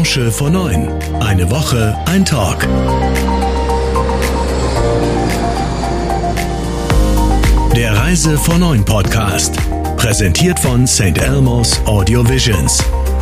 Branche vor 9. Eine Woche, ein Talk. Der Reise vor 9 Podcast. Präsentiert von St. Elmo's Audio Visions.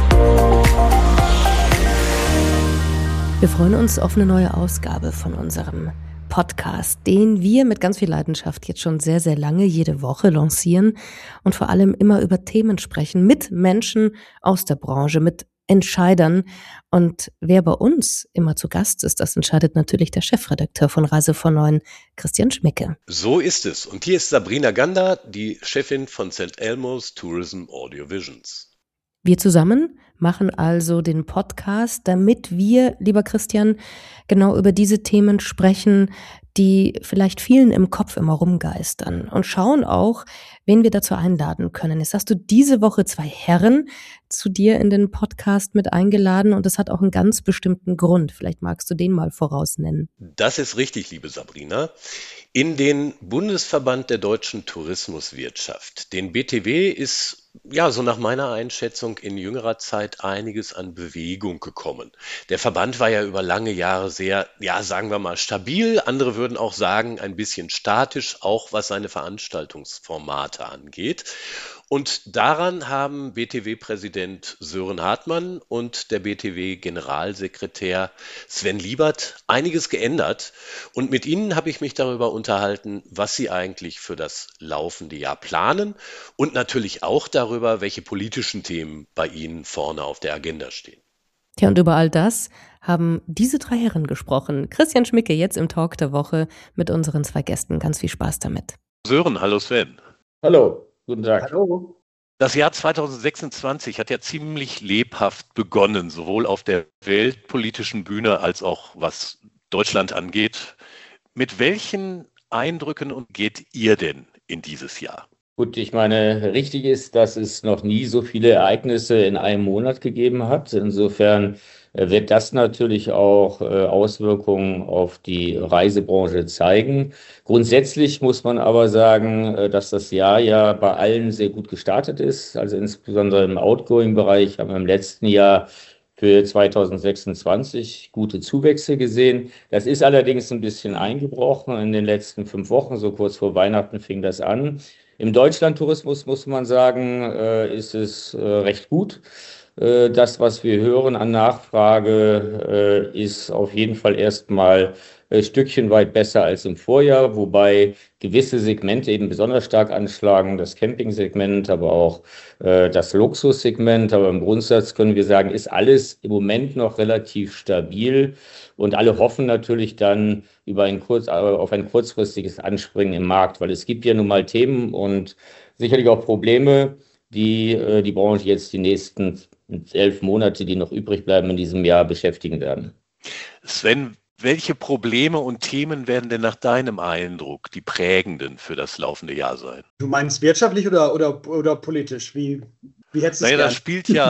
Wir freuen uns auf eine neue Ausgabe von unserem Podcast, den wir mit ganz viel Leidenschaft jetzt schon sehr, sehr lange jede Woche lancieren und vor allem immer über Themen sprechen mit Menschen aus der Branche, mit Entscheidern. Und wer bei uns immer zu Gast ist, das entscheidet natürlich der Chefredakteur von Reise vor 9, Christian Schmicke. So ist es. Und hier ist Sabrina Gander, die Chefin von St. Elmo's Tourism Audio Visions. Wir zusammen machen also den Podcast, damit wir, lieber Christian, genau über diese Themen sprechen, die vielleicht vielen im Kopf immer rumgeistern, und schauen auch, wen wir dazu einladen können. Jetzt hast du diese Woche 2 Herren zu dir in den Podcast mit eingeladen, und das hat auch einen ganz bestimmten Grund. Vielleicht magst du den mal vorausnennen. Das ist richtig, liebe Sabrina. In den Bundesverband der deutschen Tourismuswirtschaft, den BTW, ist so nach meiner Einschätzung in jüngerer Zeit einiges an Bewegung gekommen. Der Verband war ja über lange Jahre sehr, sagen wir mal, stabil. Andere würden auch sagen, ein bisschen statisch, auch was seine Veranstaltungsformate angeht. Und daran haben BTW-Präsident Sören Hartmann und der BTW-Generalsekretär Sven Liebert einiges geändert. Und mit ihnen habe ich mich darüber unterhalten, was sie eigentlich für das laufende Jahr planen und natürlich auch darüber, welche politischen Themen bei ihnen vorne auf der Agenda stehen. Tja, und über all das haben diese 3 Herren gesprochen. Christian Schmicke jetzt im Talk der Woche mit unseren 2 Gästen. Ganz viel Spaß damit. Sören, hallo Sven. Hallo, guten Tag. Hallo. Das Jahr 2026 hat ja ziemlich lebhaft begonnen, sowohl auf der weltpolitischen Bühne als auch was Deutschland angeht. Mit welchen Eindrücken geht ihr denn in dieses Jahr? Gut, ich meine, richtig ist, dass es noch nie so viele Ereignisse in einem Monat gegeben hat. Insofern wird das natürlich auch Auswirkungen auf die Reisebranche zeigen. Grundsätzlich muss man aber sagen, dass das Jahr ja bei allen sehr gut gestartet ist. Also insbesondere im Outgoing-Bereich haben wir im letzten Jahr für 2026 gute Zuwächse gesehen. Das ist allerdings ein bisschen eingebrochen in den letzten 5 Wochen. So kurz vor Weihnachten fing das an. Im Deutschlandtourismus muss man sagen, ist es recht gut. Das, was wir hören an Nachfrage, ist auf jeden Fall erstmal stückchenweit besser als im Vorjahr, wobei gewisse Segmente eben besonders stark anschlagen, das Campingsegment, aber auch das Luxussegment. Aber im Grundsatz können wir sagen, ist alles im Moment noch relativ stabil, und alle hoffen natürlich dann auf ein kurzfristiges Anspringen im Markt, weil es gibt ja nun mal Themen und sicherlich auch Probleme, die die Branche jetzt die nächsten 11 Monate, die noch übrig bleiben in diesem Jahr, beschäftigen werden. Sven, welche Probleme und Themen werden denn nach deinem Eindruck die prägenden für das laufende Jahr sein? Du meinst wirtschaftlich oder politisch? Wie hättest du es gern? Das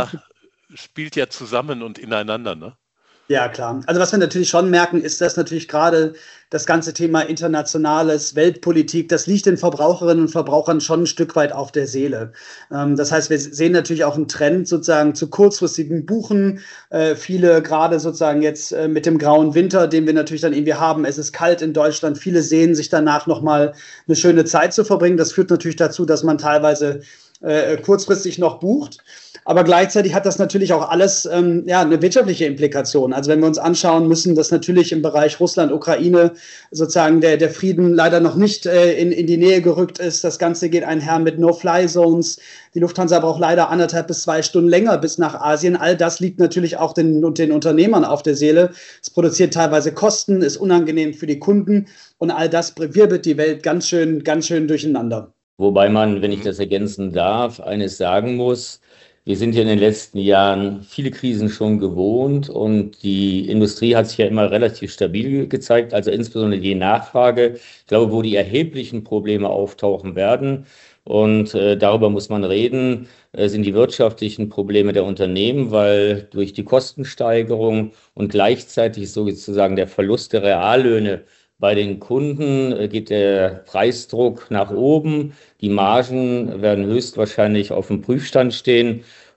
spielt ja zusammen und ineinander, ne? Ja, klar. Also was wir natürlich schon merken, ist, dass natürlich gerade das ganze Thema internationales, Weltpolitik, das liegt den Verbraucherinnen und Verbrauchern schon ein Stück weit auf der Seele. Das heißt, wir sehen natürlich auch einen Trend sozusagen zu kurzfristigen Buchen. Viele gerade sozusagen jetzt mit dem grauen Winter, den wir natürlich dann irgendwie haben. Es ist kalt in Deutschland. Viele sehnen sich danach nochmal eine schöne Zeit zu verbringen. Das führt natürlich dazu, dass man teilweise kurzfristig noch bucht. Aber gleichzeitig hat das natürlich auch alles eine wirtschaftliche Implikation. Also wenn wir uns anschauen müssen, dass natürlich im Bereich Russland, Ukraine sozusagen der Frieden leider noch nicht in die Nähe gerückt ist. Das Ganze geht einher mit No-Fly-Zones. Die Lufthansa braucht leider 1,5 bis 2 Stunden länger bis nach Asien. All das liegt natürlich auch den Unternehmern auf der Seele. Es produziert teilweise Kosten, ist unangenehm für die Kunden, und all das wirbelt die Welt ganz schön durcheinander. Wobei man, wenn ich das ergänzen darf, eines sagen muss: Wir sind ja in den letzten Jahren viele Krisen schon gewohnt, und die Industrie hat sich ja immer relativ stabil gezeigt, also insbesondere die Nachfrage. Ich glaube, wo die erheblichen Probleme auftauchen werden, und darüber muss man reden, sind die wirtschaftlichen Probleme der Unternehmen, weil durch die Kostensteigerung und gleichzeitig sozusagen der Verlust der Reallöhne bei den Kunden geht der Preisdruck nach oben. Die Margen werden höchstwahrscheinlich auf dem Prüfstand stehen.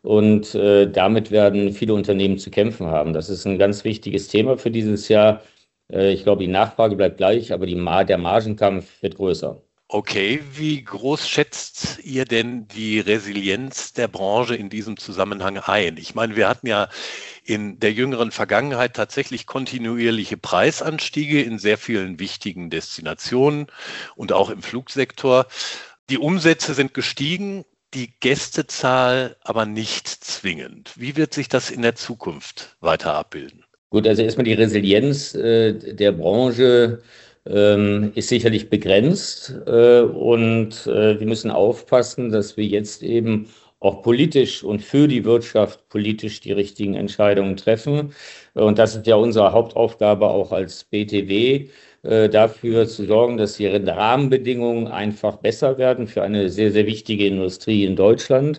Und damit werden viele Unternehmen zu kämpfen haben. Das ist ein ganz wichtiges Thema für dieses Jahr. Ich glaube, die Nachfrage bleibt gleich, aber der Margenkampf wird größer. Okay, wie groß schätzt ihr denn die Resilienz der Branche in diesem Zusammenhang ein? Ich meine, wir hatten ja in der jüngeren Vergangenheit tatsächlich kontinuierliche Preisanstiege in sehr vielen wichtigen Destinationen und auch im Flugsektor. Die Umsätze sind gestiegen, die Gästezahl aber nicht zwingend. Wie wird sich das in der Zukunft weiter abbilden? Gut, also erstmal die Resilienz der Branche ist sicherlich begrenzt und wir müssen aufpassen, dass wir jetzt eben auch politisch und für die Wirtschaft politisch die richtigen Entscheidungen treffen. Und das ist ja unsere Hauptaufgabe auch als BTW, dafür zu sorgen, dass die Rahmenbedingungen einfach besser werden für eine sehr, sehr wichtige Industrie in Deutschland.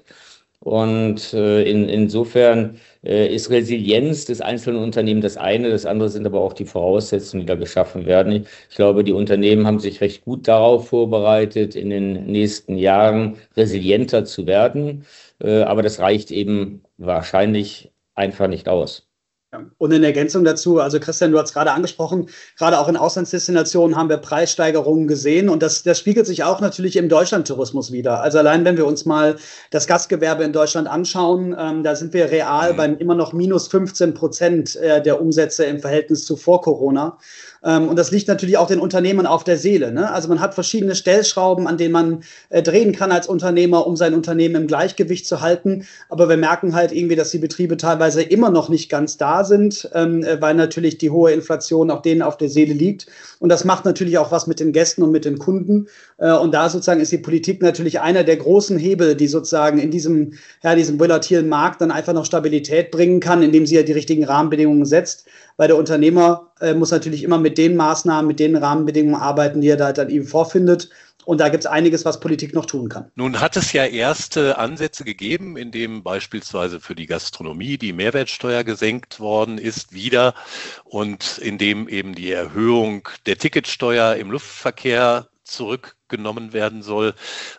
Und insofern ist Resilienz des einzelnen Unternehmens das eine, das andere sind aber auch die Voraussetzungen, die da geschaffen werden. Ich glaube, die Unternehmen haben sich recht gut darauf vorbereitet, in den nächsten Jahren resilienter zu werden, aber das reicht eben wahrscheinlich einfach nicht aus. Und in Ergänzung dazu, also Christian, du hast gerade angesprochen, gerade auch in Auslandsdestinationen haben wir Preissteigerungen gesehen und das spiegelt sich auch natürlich im Deutschlandtourismus wieder. Also allein wenn wir uns mal das Gastgewerbe in Deutschland anschauen, da sind wir real beim immer noch minus 15% der Umsätze im Verhältnis zu vor Corona. Und das liegt natürlich auch den Unternehmen auf der Seele, ne? Also man hat verschiedene Stellschrauben, an denen man drehen kann als Unternehmer, um sein Unternehmen im Gleichgewicht zu halten. Aber wir merken halt irgendwie, dass die Betriebe teilweise immer noch nicht ganz da sind, weil natürlich die hohe Inflation auch denen auf der Seele liegt. Und das macht natürlich auch was mit den Gästen und mit den Kunden. Und da sozusagen ist die Politik natürlich einer der großen Hebel, die sozusagen in diesem volatilen Markt dann einfach noch Stabilität bringen kann, indem sie ja die richtigen Rahmenbedingungen setzt. Weil der Unternehmer muss natürlich immer mit den Maßnahmen, mit den Rahmenbedingungen arbeiten, die er da dann eben vorfindet. Und da gibt es einiges, was Politik noch tun kann. Nun hat es ja erste Ansätze gegeben, in dem beispielsweise für die Gastronomie die Mehrwertsteuer gesenkt worden ist wieder und in dem eben die Erhöhung der Ticketsteuer im Luftverkehr zurückgenommen werden soll.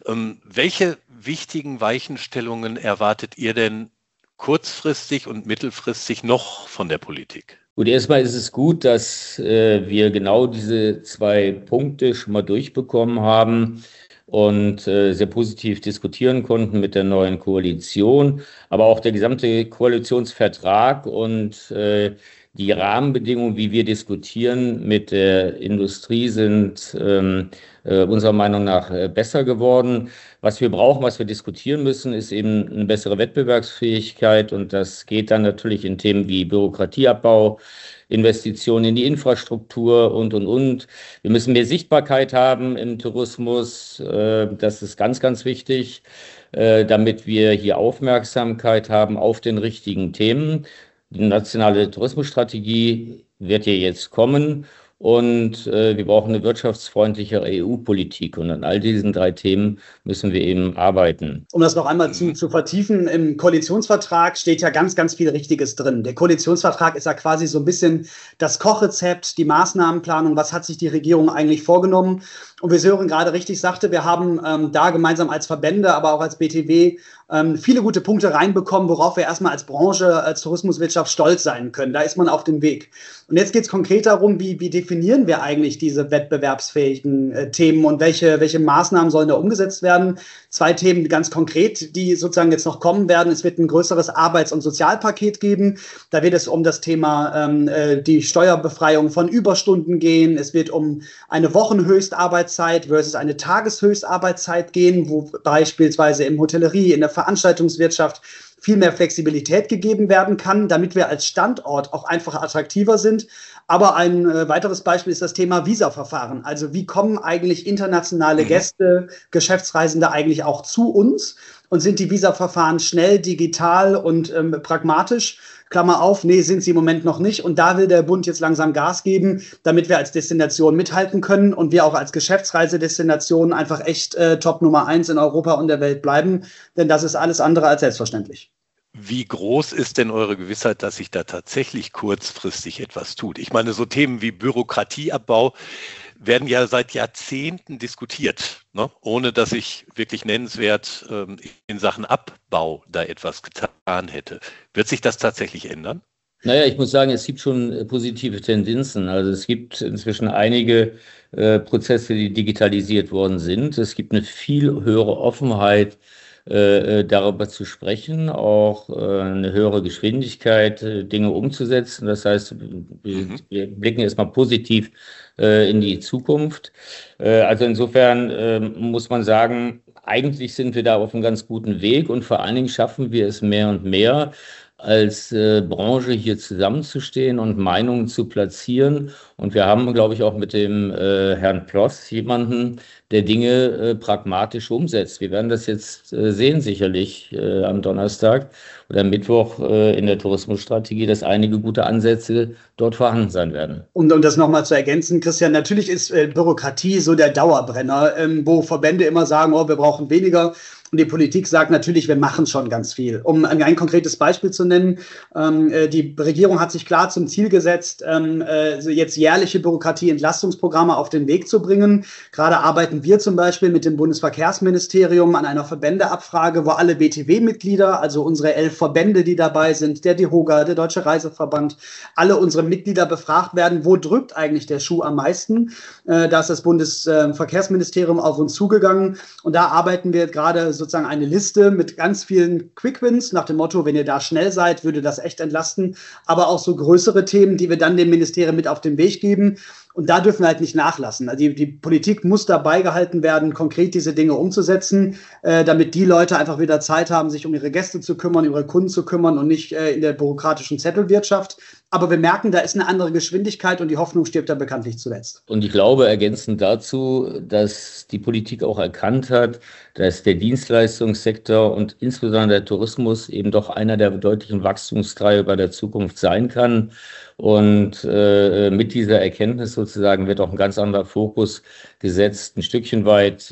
Welche wichtigen Weichenstellungen erwartet ihr denn kurzfristig und mittelfristig noch von der Politik? Gut, erstmal ist es gut, dass wir genau diese zwei Punkte schon mal durchbekommen haben und sehr positiv diskutieren konnten mit der neuen Koalition, aber auch der gesamte Koalitionsvertrag und die Rahmenbedingungen, wie wir diskutieren mit der Industrie, sind unserer Meinung nach besser geworden. Was wir brauchen, was wir diskutieren müssen, ist eben eine bessere Wettbewerbsfähigkeit. Und das geht dann natürlich in Themen wie Bürokratieabbau, Investitionen in die Infrastruktur und. Wir müssen mehr Sichtbarkeit haben im Tourismus. Das ist ganz, ganz wichtig, damit wir hier Aufmerksamkeit haben auf den richtigen Themen. Die nationale Tourismusstrategie wird hier jetzt kommen und wir brauchen eine wirtschaftsfreundlichere EU-Politik und an all diesen drei Themen müssen wir eben arbeiten. Um das noch einmal zu vertiefen, im Koalitionsvertrag steht ja ganz, ganz viel Richtiges drin. Der Koalitionsvertrag ist ja quasi so ein bisschen das Kochrezept, die Maßnahmenplanung, was hat sich die Regierung eigentlich vorgenommen. Und wie Sören gerade richtig sagte, wir haben da gemeinsam als Verbände, aber auch als BTW viele gute Punkte reinbekommen, worauf wir erstmal als Branche, als Tourismuswirtschaft stolz sein können. Da ist man auf dem Weg. Und jetzt geht es konkret darum, wie definieren wir eigentlich diese wettbewerbsfähigen Themen und welche Maßnahmen sollen da umgesetzt werden. 2 Themen ganz konkret, die sozusagen jetzt noch kommen werden. Es wird ein größeres Arbeits- und Sozialpaket geben. Da wird es um das Thema die Steuerbefreiung von Überstunden gehen. Es wird um eine Wochenhöchstarbeitszeit versus eine Tageshöchstarbeitszeit gehen, wo beispielsweise im Hotellerie, in der Veranstaltungswirtschaft viel mehr Flexibilität gegeben werden kann, damit wir als Standort auch einfach attraktiver sind. Aber ein weiteres Beispiel ist das Thema Visaverfahren. Also wie kommen eigentlich internationale Gäste, Geschäftsreisende eigentlich auch zu uns? Und sind die Visaverfahren schnell, digital und pragmatisch? Klammer auf, nee, sind sie im Moment noch nicht. Und da will der Bund jetzt langsam Gas geben, damit wir als Destination mithalten können und wir auch als Geschäftsreisedestination einfach echt Top Nummer 1 in Europa und der Welt bleiben. Denn das ist alles andere als selbstverständlich. Wie groß ist denn eure Gewissheit, dass sich da tatsächlich kurzfristig etwas tut? Ich meine, so Themen wie Bürokratieabbau werden ja seit Jahrzehnten diskutiert, ne? Ohne dass ich wirklich nennenswert in Sachen Abbau da etwas getan hätte. Wird sich das tatsächlich ändern? Naja, ich muss sagen, es gibt schon positive Tendenzen. Also es gibt inzwischen einige Prozesse, die digitalisiert worden sind. Es gibt eine viel höhere Offenheit, darüber zu sprechen, auch eine höhere Geschwindigkeit, Dinge umzusetzen. Das heißt, wir blicken erstmal positiv in die Zukunft. Also insofern muss man sagen, eigentlich sind wir da auf einem ganz guten Weg und vor allen Dingen schaffen wir es mehr und mehr, als Branche hier zusammenzustehen und Meinungen zu platzieren. Und wir haben, glaube ich, auch mit dem Herrn Ploss jemanden, der Dinge pragmatisch umsetzt. Wir werden das jetzt sehen, sicherlich am Donnerstag oder Mittwoch in der Tourismusstrategie, dass einige gute Ansätze dort vorhanden sein werden. Um das nochmal zu ergänzen, Christian, natürlich ist Bürokratie so der Dauerbrenner, wo Verbände immer sagen, oh, wir brauchen weniger. Und die Politik sagt natürlich, wir machen schon ganz viel. Um ein konkretes Beispiel zu nennen, die Regierung hat sich klar zum Ziel gesetzt, jetzt jährliche Bürokratieentlastungsprogramme auf den Weg zu bringen. Gerade arbeiten wir zum Beispiel mit dem Bundesverkehrsministerium an einer Verbändeabfrage, wo alle BTW-Mitglieder, also unsere 11 Verbände, die dabei sind, der DEHOGA, der Deutsche Reiseverband, alle unsere Mitglieder befragt werden, wo drückt eigentlich der Schuh am meisten. Da ist das Bundesverkehrsministerium auf uns zugegangen und da arbeiten wir gerade sozusagen eine Liste mit ganz vielen Quick-Wins nach dem Motto, wenn ihr da schnell seid, würde das echt entlasten, aber auch so größere Themen, die wir dann dem Ministerium mit auf den Weg geben. Und da dürfen wir halt nicht nachlassen. Also die Politik muss dabei gehalten werden, konkret diese Dinge umzusetzen, damit die Leute einfach wieder Zeit haben, sich um ihre Gäste zu kümmern, ihre Kunden zu kümmern und nicht in der bürokratischen Zettelwirtschaft. Aber wir merken, da ist eine andere Geschwindigkeit und die Hoffnung stirbt da bekanntlich zuletzt. Und ich glaube, ergänzend dazu, dass die Politik auch erkannt hat, dass der Dienstleistungssektor und insbesondere der Tourismus eben doch einer der deutlichen Wachstumstreiber der Zukunft sein kann. Und mit dieser Erkenntnis sozusagen wird auch ein ganz anderer Fokus gesetzt, ein Stückchen weit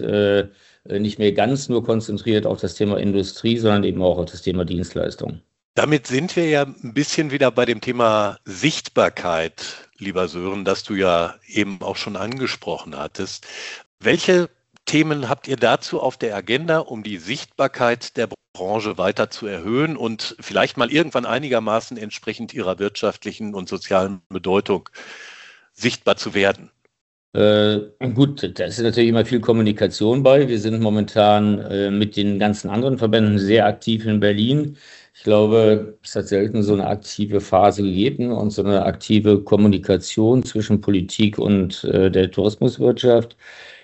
nicht mehr ganz nur konzentriert auf das Thema Industrie, sondern eben auch auf das Thema Dienstleistung. Damit sind wir ja ein bisschen wieder bei dem Thema Sichtbarkeit, lieber Sören, das du ja eben auch schon angesprochen hattest. Welche Themen habt ihr dazu auf der Agenda, um die Sichtbarkeit der Branche weiter zu erhöhen und vielleicht mal irgendwann einigermaßen entsprechend ihrer wirtschaftlichen und sozialen Bedeutung sichtbar zu werden? Gut, da ist natürlich immer viel Kommunikation bei. Wir sind momentan mit den ganzen anderen Verbänden sehr aktiv in Berlin. Ich glaube, es hat selten so eine aktive Phase gegeben und so eine aktive Kommunikation zwischen Politik und der Tourismuswirtschaft.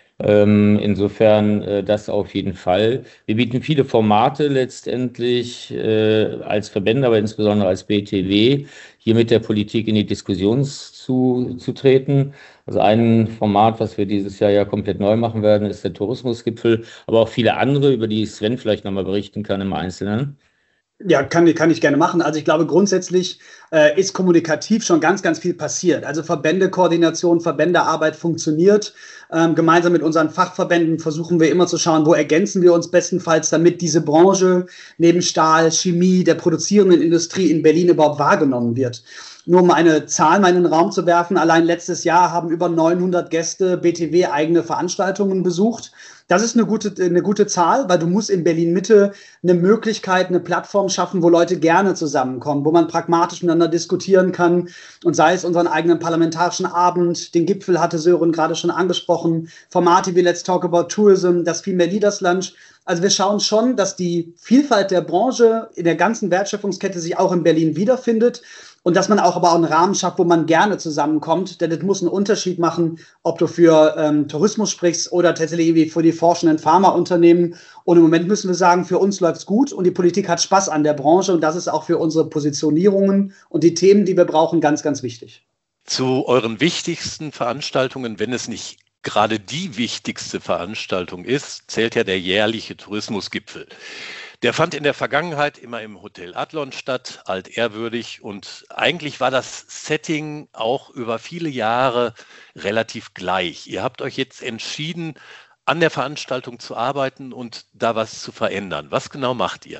Insofern das auf jeden Fall. Wir bieten viele Formate letztendlich als Verbände, aber insbesondere als BTW, hier mit der Politik in die Diskussion zu treten. Also ein Format, was wir dieses Jahr ja komplett neu machen werden, ist der Tourismusgipfel, aber auch viele andere, über die Sven vielleicht nochmal berichten kann im Einzelnen. Ja, kann ich gerne machen. Also ich glaube, grundsätzlich ist kommunikativ schon ganz, ganz viel passiert. Also Verbändekoordination, Verbändearbeit funktioniert. Gemeinsam mit unseren Fachverbänden versuchen wir immer zu schauen, wo ergänzen wir uns bestenfalls, damit diese Branche neben Stahl, Chemie, der produzierenden Industrie in Berlin überhaupt wahrgenommen wird. Nur um eine Zahl mal in den Raum zu werfen, allein letztes Jahr haben über 900 Gäste BTW eigene Veranstaltungen besucht. Das ist eine gute Zahl, weil du musst in Berlin-Mitte eine Möglichkeit, eine Plattform schaffen, wo Leute gerne zusammenkommen, wo man pragmatisch miteinander diskutieren kann und sei es unseren eigenen parlamentarischen Abend, den Gipfel hatte Sören gerade schon angesprochen, Formate wie Let's Talk About Tourism, das Female Leaders Lunch. Also wir schauen schon, dass die Vielfalt der Branche in der ganzen Wertschöpfungskette sich auch in Berlin wiederfindet. Und dass man aber auch einen Rahmen schafft, wo man gerne zusammenkommt, denn das muss einen Unterschied machen, ob du für Tourismus sprichst oder tatsächlich irgendwie für die forschenden Pharmaunternehmen. Und im Moment müssen wir sagen, für uns läuft's gut und die Politik hat Spaß an der Branche und das ist auch für unsere Positionierungen und die Themen, die wir brauchen, ganz, ganz wichtig. Zu euren wichtigsten Veranstaltungen, wenn es nicht gerade die wichtigste Veranstaltung ist, zählt ja der jährliche Tourismusgipfel. Der fand in der Vergangenheit immer im Hotel Adlon statt, altehrwürdig, und eigentlich war das Setting auch über viele Jahre relativ gleich. Ihr habt euch jetzt entschieden, an der Veranstaltung zu arbeiten und da was zu verändern. Was genau macht ihr?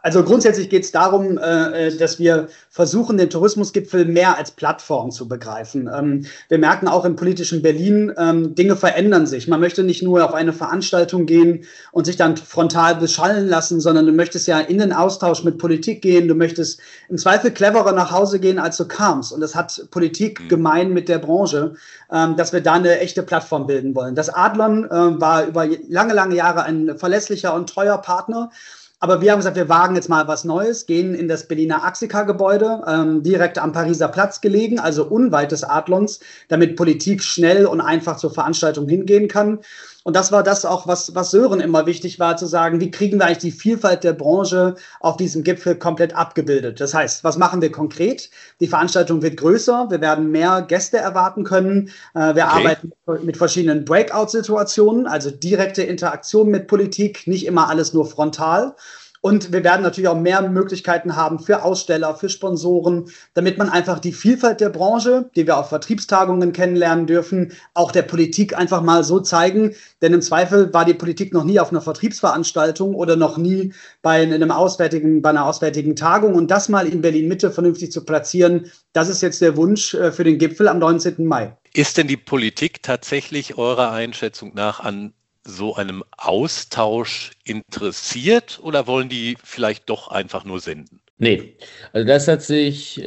Also grundsätzlich geht es darum, dass wir versuchen, den Tourismusgipfel mehr als Plattform zu begreifen. Wir merken auch im politischen Berlin, Dinge verändern sich. Man möchte nicht nur auf eine Veranstaltung gehen und sich dann frontal beschallen lassen, sondern du möchtest ja in den Austausch mit Politik gehen. Du möchtest im Zweifel cleverer nach Hause gehen, als du kamst. Und das hat Politik gemein mit der Branche, dass wir da eine echte Plattform bilden wollen. Das Adlon war über lange, lange Jahre ein verlässlicher und treuer Partner. Aber wir haben gesagt, wir wagen jetzt mal was Neues, gehen in das Berliner Axika-Gebäude, direkt am Pariser Platz gelegen, also unweit des Adlons, damit Politik schnell und einfach zur Veranstaltung hingehen kann. Und das war das auch, was Sören immer wichtig war, zu sagen, wie kriegen wir eigentlich die Vielfalt der Branche auf diesem Gipfel komplett abgebildet. Das heißt, was machen wir konkret? Die Veranstaltung wird größer, wir werden mehr Gäste erwarten können. Wir arbeiten mit verschiedenen Breakout-Situationen, also direkte Interaktion mit Politik, nicht immer alles nur frontal. Und wir werden natürlich auch mehr Möglichkeiten haben für Aussteller, für Sponsoren, damit man einfach die Vielfalt der Branche, die wir auf Vertriebstagungen kennenlernen dürfen, auch der Politik einfach mal so zeigen. Denn im Zweifel war die Politik noch nie auf einer Vertriebsveranstaltung oder noch nie bei einer auswärtigen Tagung. Und das mal in Berlin-Mitte vernünftig zu platzieren, das ist jetzt der Wunsch für den Gipfel am 19. Mai. Ist denn die Politik tatsächlich eurer Einschätzung nach an so einem Austausch interessiert oder wollen die vielleicht doch einfach nur senden? Nee, also das hat sich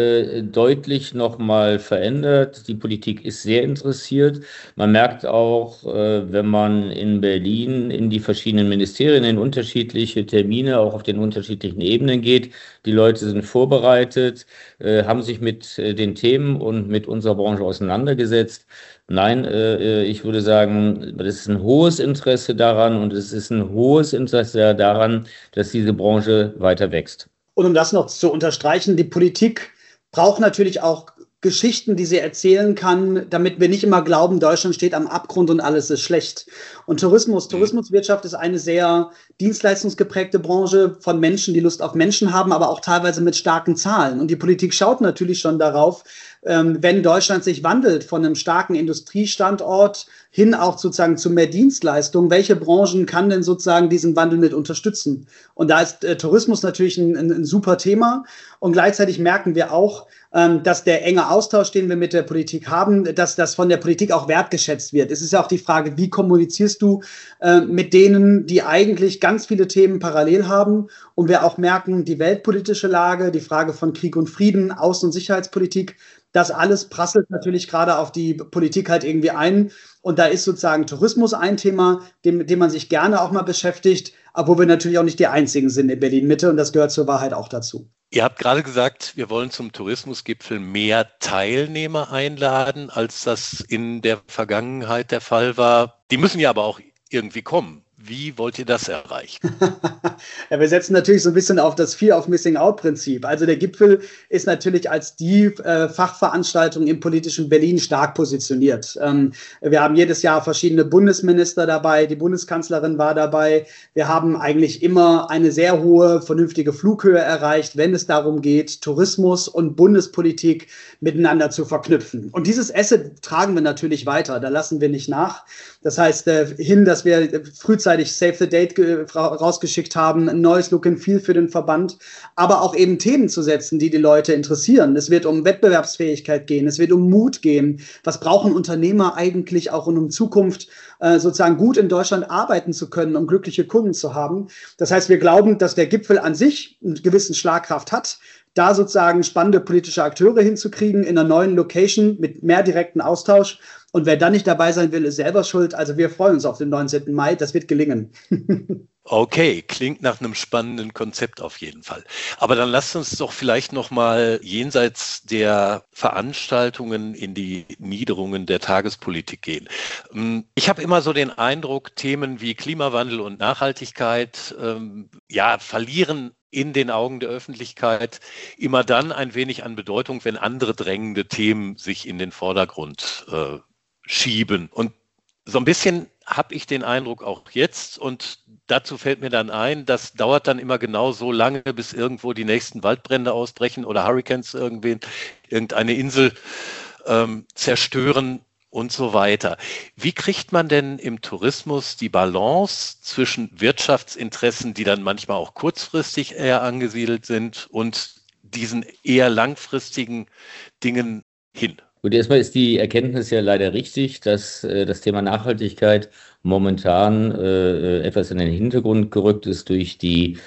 deutlich nochmal verändert. Die Politik ist sehr interessiert. Man merkt auch, wenn man in Berlin in die verschiedenen Ministerien, in unterschiedliche Termine, auch auf den unterschiedlichen Ebenen geht, die Leute sind vorbereitet, haben sich mit den Themen und mit unserer Branche auseinandergesetzt. Nein, ich würde sagen, das ist ein hohes Interesse daran und es ist ein hohes Interesse daran, dass diese Branche weiter wächst. Und um das noch zu unterstreichen, die Politik braucht natürlich auch Geschichten, die sie erzählen kann, damit wir nicht immer glauben, Deutschland steht am Abgrund und alles ist schlecht. Und Tourismuswirtschaft ist eine sehr dienstleistungsgeprägte Branche von Menschen, die Lust auf Menschen haben, aber auch teilweise mit starken Zahlen. Und die Politik schaut natürlich schon darauf, wenn Deutschland sich wandelt von einem starken Industriestandort hin auch sozusagen zu mehr Dienstleistungen, welche Branchen kann denn sozusagen diesen Wandel mit unterstützen? Und da ist Tourismus natürlich ein super Thema. Und gleichzeitig merken wir auch, dass der enge Austausch, den wir mit der Politik haben, dass das von der Politik auch wertgeschätzt wird. Es ist ja auch die Frage, wie kommunizierst du mit denen, die eigentlich ganz viele Themen parallel haben und wir auch merken, die weltpolitische Lage, die Frage von Krieg und Frieden, Außen- und Sicherheitspolitik, das alles prasselt natürlich gerade auf die Politik halt irgendwie ein. Und da ist sozusagen Tourismus ein Thema, dem man sich gerne auch mal beschäftigt, aber wo wir natürlich auch nicht die Einzigen sind in Berlin-Mitte und das gehört zur Wahrheit auch dazu. Ihr habt gerade gesagt, wir wollen zum Tourismusgipfel mehr Teilnehmer einladen, als das in der Vergangenheit der Fall war. Die müssen ja aber auch irgendwie kommen. Wie wollt ihr das erreichen? Ja, wir setzen natürlich so ein bisschen auf das Fear of Missing Out Prinzip. Also der Gipfel ist natürlich als die Fachveranstaltung im politischen Berlin stark positioniert. Wir haben jedes Jahr verschiedene Bundesminister dabei, die Bundeskanzlerin war dabei. Wir haben eigentlich immer eine sehr hohe, vernünftige Flughöhe erreicht, wenn es darum geht, Tourismus und Bundespolitik miteinander zu verknüpfen. Und dieses Asset tragen wir natürlich weiter, da lassen wir nicht nach. Das heißt, dass wir frühzeitig Save the Date rausgeschickt haben, ein neues Look and Feel für den Verband, aber auch eben Themen zu setzen, die die Leute interessieren. Es wird um Wettbewerbsfähigkeit gehen, es wird um Mut gehen. Was brauchen Unternehmer eigentlich auch, um in Zukunft sozusagen gut in Deutschland arbeiten zu können, um glückliche Kunden zu haben? Das heißt, wir glauben, dass der Gipfel an sich einen gewissen Schlagkraft hat, da sozusagen spannende politische Akteure hinzukriegen in einer neuen Location mit mehr direkten Austausch. Und wer dann nicht dabei sein will, ist selber schuld. Also wir freuen uns auf den 19. Mai. Das wird gelingen. Okay, klingt nach einem spannenden Konzept auf jeden Fall. Aber dann lasst uns doch vielleicht nochmal jenseits der Veranstaltungen in die Niederungen der Tagespolitik gehen. Ich habe immer so den Eindruck, Themen wie Klimawandel und Nachhaltigkeit verlieren in den Augen der Öffentlichkeit immer dann ein wenig an Bedeutung, wenn andere drängende Themen sich in den Vordergrund schieben. Und so ein bisschen habe ich den Eindruck auch jetzt, und dazu fällt mir dann ein, das dauert dann immer genau so lange, bis irgendwo die nächsten Waldbrände ausbrechen oder Hurricanes irgendeine Insel zerstören. und so weiter. Wie kriegt man denn im Tourismus die Balance zwischen Wirtschaftsinteressen, die dann manchmal auch kurzfristig eher angesiedelt sind, und diesen eher langfristigen Dingen hin? Gut, erstmal ist die Erkenntnis ja leider richtig, dass das Thema Nachhaltigkeit momentan etwas in den Hintergrund gerückt ist durch die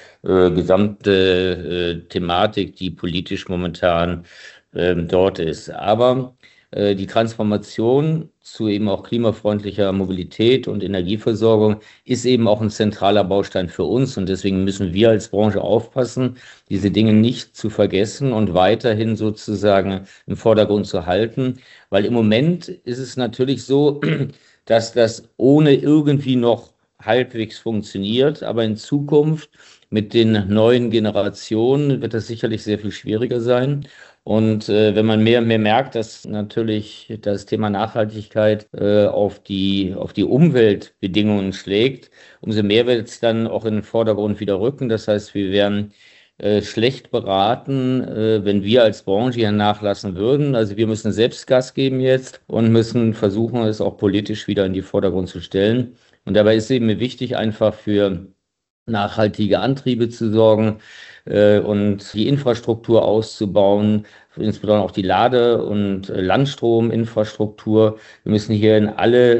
gesamte Thematik, die politisch momentan dort ist. Aber die Transformation zu eben auch klimafreundlicher Mobilität und Energieversorgung ist eben auch ein zentraler Baustein für uns. Und deswegen müssen wir als Branche aufpassen, diese Dinge nicht zu vergessen und weiterhin sozusagen im Vordergrund zu halten. Weil im Moment ist es natürlich so, dass das ohne irgendwie noch halbwegs funktioniert. Aber in Zukunft mit den neuen Generationen wird das sicherlich sehr viel schwieriger sein. Und wenn man mehr und mehr merkt, dass natürlich das Thema Nachhaltigkeit auf die Umweltbedingungen schlägt, umso mehr wird es dann auch in den Vordergrund wieder rücken. Das heißt, wir wären schlecht beraten, wenn wir als Branche hier nachlassen würden. Also wir müssen selbst Gas geben jetzt und müssen versuchen, es auch politisch wieder in die Vordergrund zu stellen. Und dabei ist eben wichtig, einfach für nachhaltige Antriebe zu sorgen und die Infrastruktur auszubauen, insbesondere auch die Lade- und Landstrominfrastruktur. Wir müssen hier in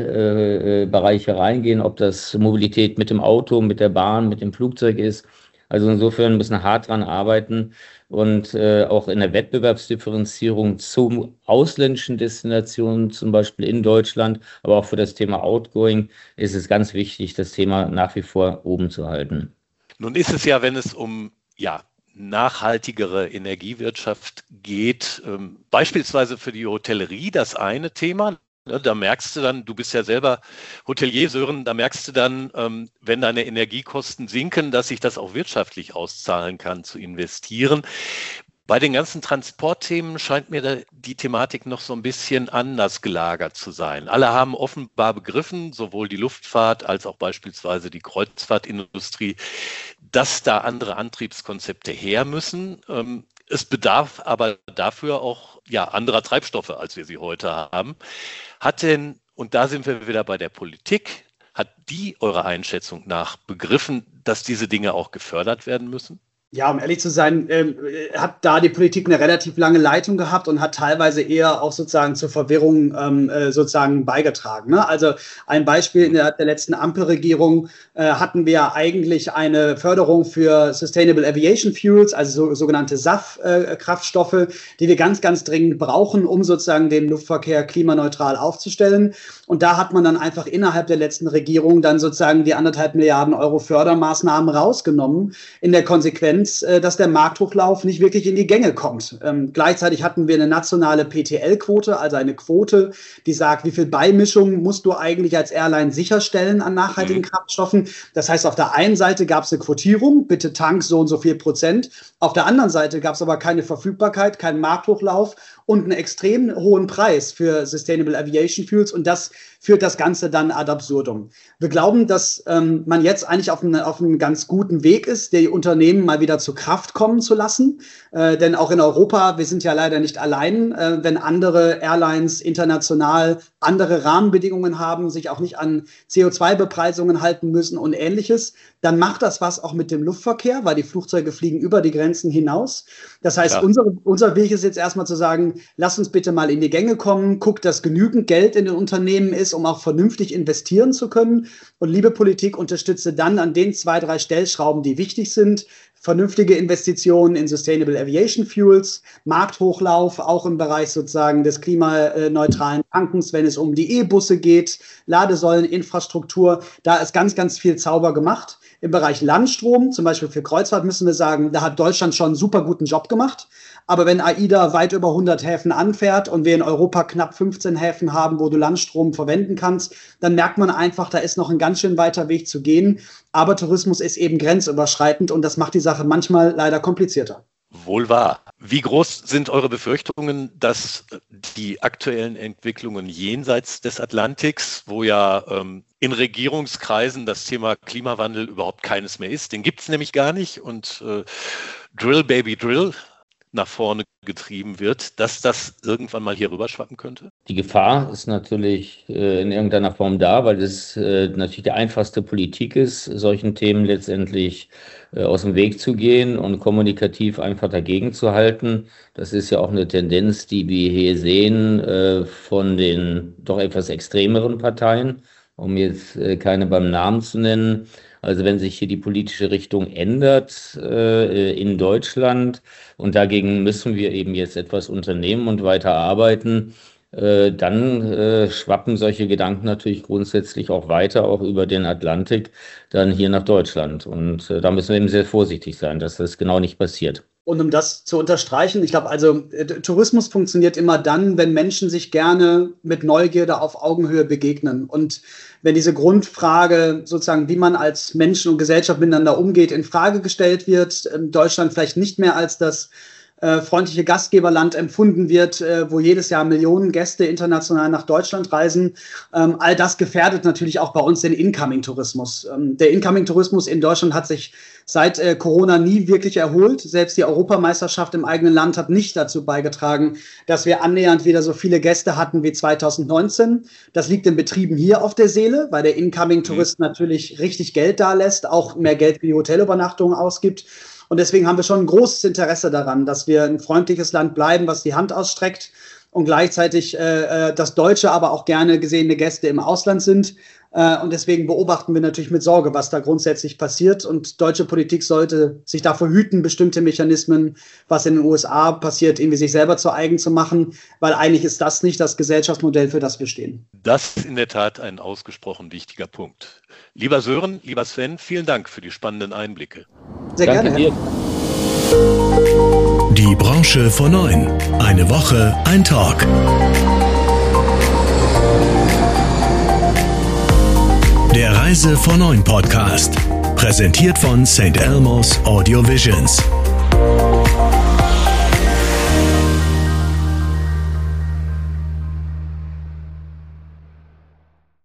alle Bereiche reingehen, ob das Mobilität mit dem Auto, mit der Bahn, mit dem Flugzeug ist. Also insofern müssen wir hart dran arbeiten und auch in der Wettbewerbsdifferenzierung zu ausländischen Destinationen, zum Beispiel in Deutschland, aber auch für das Thema Outgoing ist es ganz wichtig, das Thema nach wie vor oben zu halten. Nun ist es ja, wenn es um nachhaltigere Energiewirtschaft geht, beispielsweise für die Hotellerie das eine Thema. Da merkst du dann, du bist ja selber Hotelier, Sören, da merkst du dann, wenn deine Energiekosten sinken, dass sich das auch wirtschaftlich auszahlen kann, zu investieren. Bei den ganzen Transportthemen scheint mir die Thematik noch so ein bisschen anders gelagert zu sein. Alle haben offenbar begriffen, sowohl die Luftfahrt als auch beispielsweise die Kreuzfahrtindustrie, dass da andere Antriebskonzepte her müssen. Es bedarf aber dafür auch anderer Treibstoffe, als wir sie heute haben. Hat denn, und da sind wir wieder bei der Politik, hat die eurer Einschätzung nach begriffen, dass diese Dinge auch gefördert werden müssen? Ja, um ehrlich zu sein, hat da die Politik eine relativ lange Leitung gehabt und hat teilweise eher auch sozusagen zur Verwirrung sozusagen beigetragen. Ne? Also ein Beispiel in der letzten Ampelregierung hatten wir eigentlich eine Förderung für Sustainable Aviation Fuels, also sogenannte SAF-Kraftstoffe, die wir ganz, ganz dringend brauchen, um sozusagen den Luftverkehr klimaneutral aufzustellen. Und da hat man dann einfach innerhalb der letzten Regierung dann sozusagen die 1,5 Milliarden Euro Fördermaßnahmen rausgenommen, in der Konsequenz, dass der Markthochlauf nicht wirklich in die Gänge kommt. Gleichzeitig hatten wir eine nationale PTL-Quote, also eine Quote, die sagt, wie viel Beimischung musst du eigentlich als Airline sicherstellen an nachhaltigen Kraftstoffen. Das heißt, auf der einen Seite gab es eine Quotierung, bitte tank so und so viel Prozent. Auf der anderen Seite gab es aber keine Verfügbarkeit, keinen Markthochlauf und einen extrem hohen Preis für Sustainable Aviation Fuels, und das führt das Ganze dann ad absurdum. Wir glauben, dass man jetzt eigentlich auf einem ganz guten Weg ist, die Unternehmen mal wieder zur Kraft kommen zu lassen. Denn auch in Europa, wir sind ja leider nicht allein, wenn andere Airlines international andere Rahmenbedingungen haben, sich auch nicht an CO2-Bepreisungen halten müssen und Ähnliches, dann macht das was auch mit dem Luftverkehr, weil die Flugzeuge fliegen über die Grenzen hinaus. Das heißt, unser Weg ist jetzt erstmal zu sagen, lass uns bitte mal in die Gänge kommen, guck, dass genügend Geld in den Unternehmen ist, um auch vernünftig investieren zu können. Und liebe Politik, unterstütze dann an den 2, 3 Stellschrauben, die wichtig sind. Vernünftige Investitionen in Sustainable Aviation Fuels, Markthochlauf, auch im Bereich sozusagen des klimaneutralen Tankens, wenn es um die E-Busse geht, Ladesäulen, Infrastruktur. Da ist ganz, ganz viel Zauber gemacht. Im Bereich Landstrom, zum Beispiel für Kreuzfahrt, müssen wir sagen, da hat Deutschland schon einen super guten Job gemacht. Aber wenn AIDA weit über 100 Häfen anfährt und wir in Europa knapp 15 Häfen haben, wo du Landstrom verwenden kannst, dann merkt man einfach, da ist noch ein ganz schön weiter Weg zu gehen. Aber Tourismus ist eben grenzüberschreitend und das macht die Sache manchmal leider komplizierter. Wohl wahr. Wie groß sind eure Befürchtungen, dass die aktuellen Entwicklungen jenseits des Atlantiks, wo ja in Regierungskreisen das Thema Klimawandel überhaupt keines mehr ist, den gibt es nämlich gar nicht, und Drill, Baby, Drill, nach vorne getrieben wird, dass das irgendwann mal hier rüberschwappen könnte? Die Gefahr ist natürlich in irgendeiner Form da, weil es natürlich die einfachste Politik ist, solchen Themen letztendlich aus dem Weg zu gehen und kommunikativ einfach dagegen zu halten. Das ist ja auch eine Tendenz, die wir hier sehen von den doch etwas extremeren Parteien, um jetzt keine beim Namen zu nennen. Also wenn sich hier die politische Richtung ändert in Deutschland und dagegen müssen wir eben jetzt etwas unternehmen und weiter arbeiten, dann schwappen solche Gedanken natürlich grundsätzlich auch weiter, auch über den Atlantik, dann hier nach Deutschland. Und da müssen wir eben sehr vorsichtig sein, dass das genau nicht passiert. Und um das zu unterstreichen, ich glaube, also Tourismus funktioniert immer dann, wenn Menschen sich gerne mit Neugierde auf Augenhöhe begegnen. Und wenn diese Grundfrage sozusagen, wie man als Menschen und Gesellschaft miteinander umgeht, in Frage gestellt wird, Deutschland vielleicht nicht mehr als das freundliche Gastgeberland empfunden wird, wo jedes Jahr Millionen Gäste international nach Deutschland reisen. All das gefährdet natürlich auch bei uns den Incoming-Tourismus. Der Incoming-Tourismus in Deutschland hat sich seit Corona nie wirklich erholt. Selbst die Europameisterschaft im eigenen Land hat nicht dazu beigetragen, dass wir annähernd wieder so viele Gäste hatten wie 2019. Das liegt den Betrieben hier auf der Seele, weil der Incoming-Tourist natürlich richtig Geld dalässt, auch mehr Geld für die Hotelübernachtungen ausgibt. Und deswegen haben wir schon ein großes Interesse daran, dass wir ein freundliches Land bleiben, was die Hand ausstreckt und gleichzeitig dass deutsche, aber auch gerne gesehene Gäste im Ausland sind. Und deswegen beobachten wir natürlich mit Sorge, was da grundsätzlich passiert. Und deutsche Politik sollte sich davor hüten, bestimmte Mechanismen, was in den USA passiert, irgendwie sich selber zu eigen zu machen, weil eigentlich ist das nicht das Gesellschaftsmodell, für das wir stehen. Das ist in der Tat ein ausgesprochen wichtiger Punkt. Lieber Sören, lieber Sven, vielen Dank für die spannenden Einblicke. Sehr Danke gerne. dir. Die Branche vor 9. Eine Woche, ein Talk. Der Reise vor 9 Podcast. Präsentiert von St. Elmo's Audio Visions.